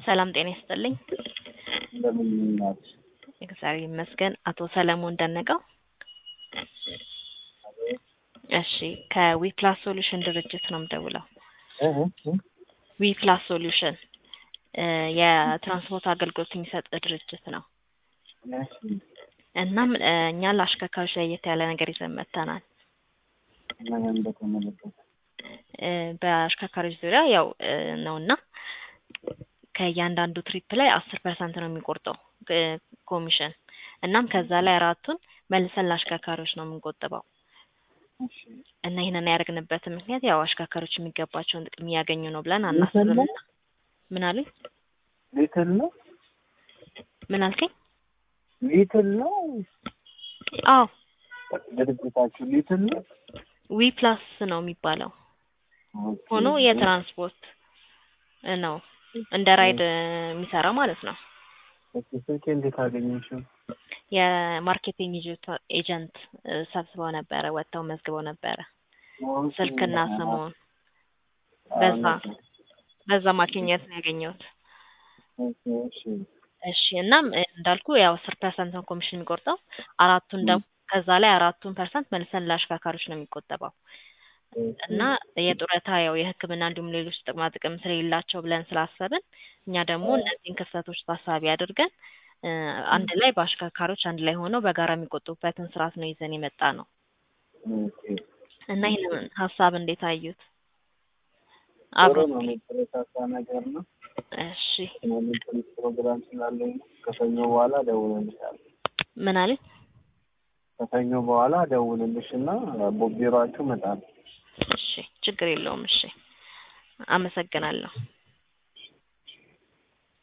ሰላም ጤና ይስጥልኝ። እንደምን ናችሁ? እግዚአብሔር ይመስገን። አቶ ሰለሞን ደነቀው። እሺ ከዊፕላስ ሶሉሽን ድርጅት ነው የምደውለው። ዊፕላስ ሶሉሽን የትራንስፖርት አገልግሎት የሚሰጥ ድርጅት ነው። እናም እኛ ለአሽከርካሪዎች ለየት ያለ ነገር ይዘን መጥተናል። በአሽከርካሪዎች ዙሪያ ያው ነውና ከእያንዳንዱ ትሪፕ ላይ 10% ነው የሚቆርጠው ኮሚሽን። እናም ከዛ ላይ አራቱን መልሰን ለአሽከርካሪዎች ነው የምንቆጥበው። እና ይሄንን ያደረግንበት ምክንያት ያው አሽከርካሪዎች የሚገባቸውን ጥቅም እያገኙ ነው ብለን አናስብም። ምን አሉኝ? ሊትል ነው ምን አልከኝ? ሊትል ነው። አዎ ድርጅታችሁ ሊትል ነው። ዊፕላስ ነው የሚባለው። ሆኖ የትራንስፖርት ነው እንደ ራይድ የሚሰራ ማለት ነው። ስልኬ እንዴት አገኘሽው? የማርኬቲንግ ኤጀንት ሰብስበው ነበረ፣ ወጥተው መዝግበው ነበረ ስልክና ስሙን በዛ ማግኘት ነው ያገኘሁት። እሺ እናም እንዳልኩ ያው 10% ኮሚሽን የሚቆርጠው አራቱን ደግሞ ከዛ ላይ 4% መልሰን ለአሽከርካሪዎች ነው የሚቆጠበው። እና የጡረታ ያው የሕክምና እንዲሁም ሌሎች ጥቅማ ጥቅም ስለሌላቸው ብለን ስላሰብን እኛ ደግሞ እነዚህን ክፍተቶች ታሳቢ አድርገን አንድ ላይ በአሽከርካሪዎች አንድ ላይ ሆነው በጋራ የሚቆጥቡበትን ስርዓት ነው ይዘን የመጣ ነው። እና ይሄንን ሀሳብ እንዴት አዩት? አብሮ ነው የተረሳሳ ነገር ነው። እሺ ፕሮግራም ስላለኝ ከሰኞ በኋላ ደውልልሻለሁ። ምን አለኝ? ከሰኞ በኋላ ደውልልሽና ቢሮአችሁ እመጣለሁ። እሺ ችግር የለውም። እሺ አመሰግናለሁ።